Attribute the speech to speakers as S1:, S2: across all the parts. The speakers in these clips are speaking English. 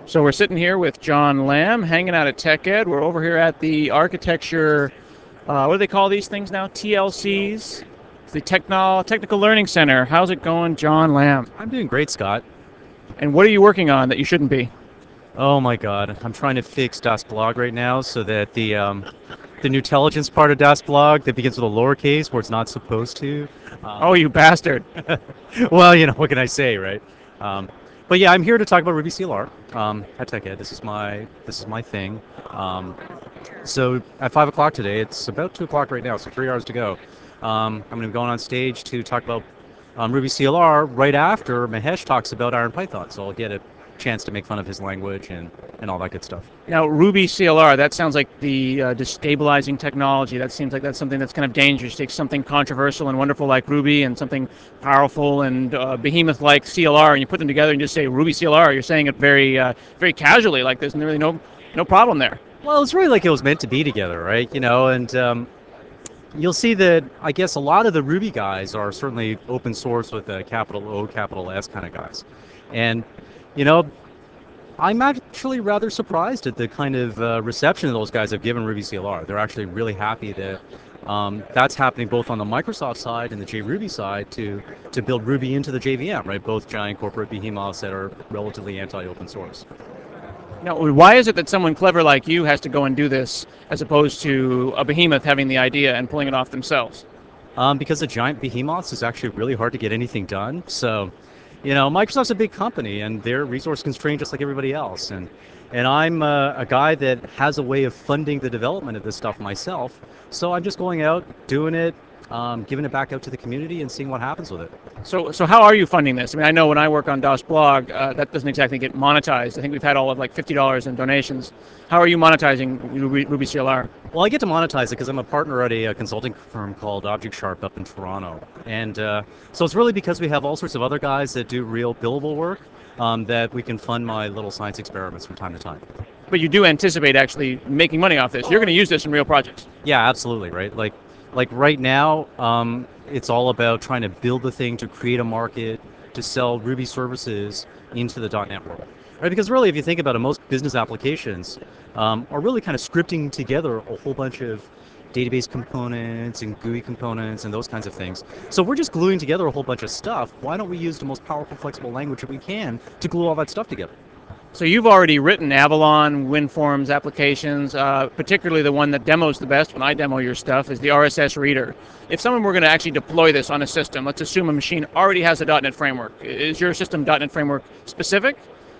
S1: So we're sitting here with John Lamb, hanging out at TechEd. We're over here at the architecture. What do they call these things now? TLCs, the Technical Learning Center. How's it going, John Lamb?
S2: I'm doing great, Scott.
S1: And what are you working on that you shouldn't be?
S2: Oh my God, I'm trying to fix Das Blog right now so that the Newtelligence part of Das Blog that begins with a lowercase where it's not supposed to.
S1: Oh,
S2: Um,
S1: you bastard!
S2: well, what can I say, right? Um, but yeah, I'm here to talk about Ruby CLR at TechEd. This is my thing. Um, so at 5 o'clock today, it's about 2 o'clock right now, so 3 hours to go. I'm going to be going on stage to talk about Ruby CLR right after Mahesh talks about Iron Python. So I'll get a chance to make fun of his language and all that good stuff.
S1: Now, Ruby CLR, that sounds like the destabilizing technology. That seems like that's something that's kind of dangerous. Take something controversial and wonderful like Ruby and something powerful and behemoth like CLR, and you put them together and just say Ruby CLR. You're saying it very casually, like there's really no problem there.
S2: Well, it's really like it was meant to be together, right? And you'll see that I guess a lot of the Ruby guys are certainly open source with a capital O, capital S kind of guys. And, you know, I'm actually rather surprised at the kind of reception those guys have given Ruby CLR. They're actually really happy that that's happening both on the Microsoft side and the JRuby side to build Ruby into the JVM, right? Both giant corporate behemoths that are relatively anti-open source.
S1: Now, why is it that someone clever like you has to go and do this as opposed to a behemoth having the idea and pulling it off themselves?
S2: Because the giant behemoths is actually really hard to get anything done. So, Microsoft's a big company and they're resource constrained just like everybody else. And I'm a guy that has a way of funding the development of this stuff myself. So I'm just going out, doing it, giving it back out to the community and seeing what happens with it.
S1: So how are you funding this? I mean, I know when I work on DOS Blog, that doesn't exactly get monetized. I think we've had all of like $50 in donations. How are you monetizing Ruby CLR?
S2: Well, I get to monetize it because I'm a partner at a consulting firm called Object Sharp up in Toronto. And so it's really because we have all sorts of other guys that do real billable work that we can fund my little science experiments from time to time.
S1: But you do anticipate actually making money off this. You're going to use this in real projects.
S2: Yeah, absolutely, right? Like right now, it's all about trying to build the thing to create a market to sell Ruby services into the .NET world, right? Because really, if you think about it, most business applications are really kind of scripting together a whole bunch of database components and GUI components and those kinds of things. So we're just gluing together a whole bunch of stuff. Why don't we use the most powerful, flexible language that we can to glue all that stuff together?
S1: So you've already written Avalon WinForms applications, particularly the one that demos the best when I demo your stuff is the RSS reader. If someone were going to actually deploy this on a system, let's assume a machine already has a .NET framework. Is your system .NET framework specific?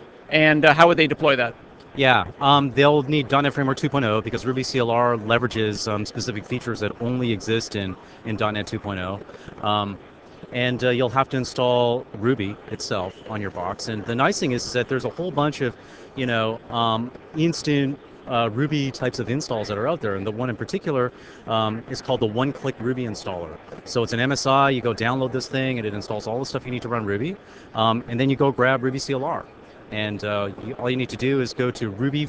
S1: And how would they deploy that?
S2: Yeah, they'll need .NET Framework 2.0 because Ruby CLR leverages specific features that only exist in .NET 2.0. And you'll have to install Ruby itself on your box. And the nice thing is that there's a whole bunch of, instant Ruby types of installs that are out there. And the one in particular is called the One-Click Ruby Installer. So it's an MSI, you go download this thing, and it installs all the stuff you need to run Ruby. And then you go grab Ruby CLR. And all you need to do is go to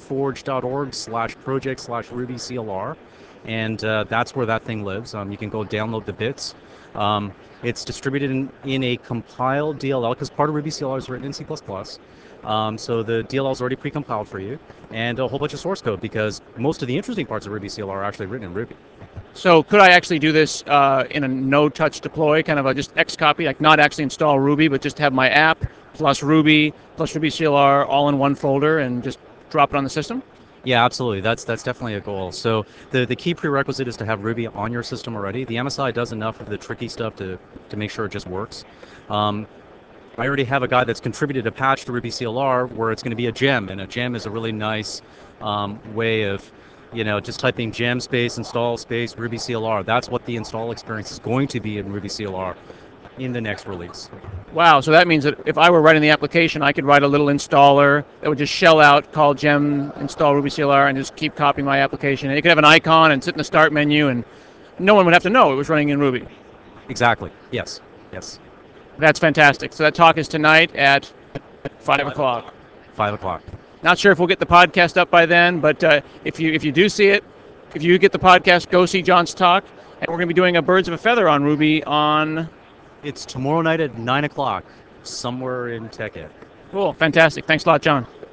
S2: rubyforge.org/project/rubyclr, and that's where that thing lives. You can go download the bits. It's distributed in a compiled DLL because part of Ruby CLR is written in C++. So the DLL is already pre-compiled for you, and a whole bunch of source code because most of the interesting parts of Ruby CLR are actually written in Ruby.
S1: So could I actually do this in a no-touch deploy, kind of a just Xcopy, like not actually install Ruby, but just have my app plus Ruby CLR all in one folder and just drop it on the system?
S2: Yeah, absolutely. That's definitely a goal. So the key prerequisite is to have Ruby on your system already. The MSI does enough of the tricky stuff to make sure it just works. I already have a guy that's contributed a patch to Ruby CLR where it's going to be a gem, and a gem is a really nice way of just typing gem space install space Ruby CLR. That's what the install experience is going to be in Ruby CLR in the next release.
S1: Wow, so that means that if I were writing the application, I could write a little installer that would just shell out, call gem, install Ruby CLR, and just keep copying my application. And it could have an icon and sit in the start menu, and no one would have to know it was running in Ruby.
S2: Exactly. Yes. Yes.
S1: That's fantastic. So that talk is tonight at 5 o'clock.
S2: 5 o'clock.
S1: Not sure if we'll get the podcast up by then, but if you do see it, if you get the podcast, go see John's talk. And we're going to be doing a Birds of a Feather on Ruby on...
S2: It's tomorrow night at 9 o'clock, somewhere in TechEd.
S1: Cool, fantastic. Thanks a lot, John.